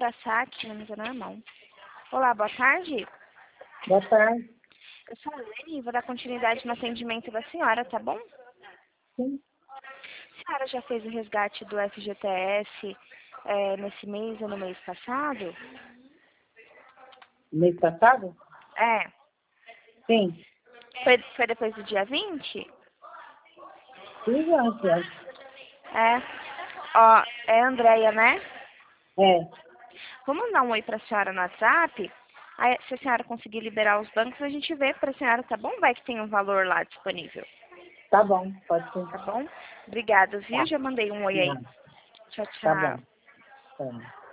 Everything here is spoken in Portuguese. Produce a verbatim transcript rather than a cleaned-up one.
para saque, mas é normal. Olá, boa tarde. Boa tarde. Eu sou a Lene e vou dar continuidade no atendimento da senhora, tá bom? Sim. A senhora já fez o resgate do F G T S é, nesse mês ou no mês passado? Mês passado? É. Sim. Foi, foi depois do dia vinte? Fiz antes, antes. É. Ó, é a Andréia, né? É. Vou mandar um oi pra senhora no WhatsApp. Aí, se a senhora conseguir liberar os bancos, a gente vê pra senhora, tá bom? Vai que tem um valor lá disponível. Tá bom, pode ser. Tá bom? Obrigada, viu? Tá. Já mandei um oi aí. Não. Tchau, Tá tchau. bom. Tá.